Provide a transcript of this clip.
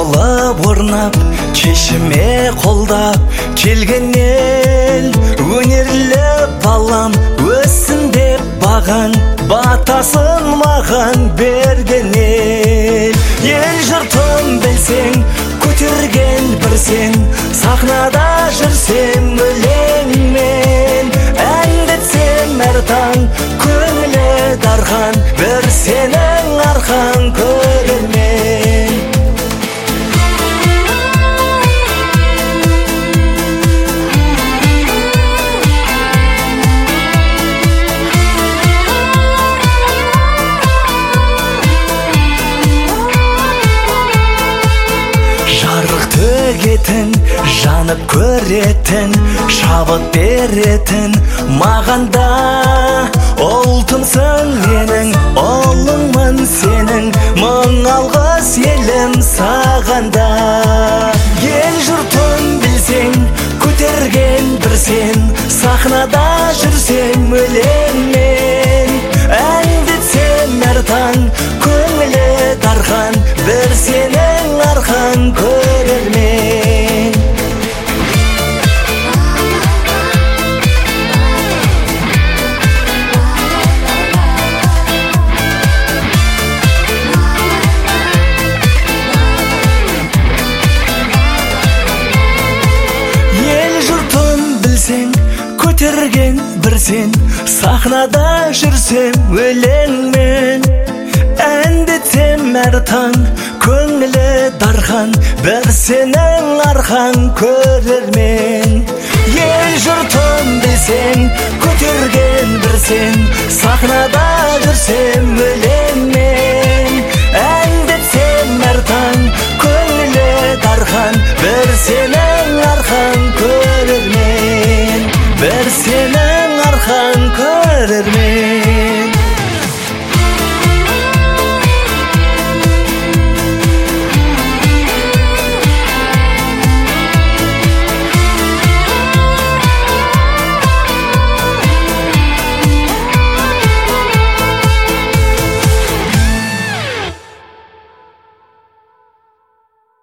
болып орнап, кешіме қолдап келген ел. Өнерлі балам өссін деп баған, батасын маған берген ел. Ел жұртын білсең, көтерген бір сен, сахнада жүрсем өлеңмен. Әндетсем әр таң көңілі дархан, бір сенің арқан көрермен. Жарық төгетін, жанып көретін, шабыт беретін мағанда. Ұлтымсың менің, ұлыңмын сенің, мың алғыс елім сағанда. Ел жұртын білсең, көтерген бір сен, сахнада жүрсем өлеңмен. Әндетсем әр таң көңілі дархан, бір сенің арқан көрермен. Ел жұртын білсең, көтерген бір сен, сахнада жүрсем өлеңмен. Әндетсем әр таң көңілі дархан, бір сенің арқан көрермен. Ел жұртын білсең, көтерген бір сен, сахнада жүрсем өлеңмен.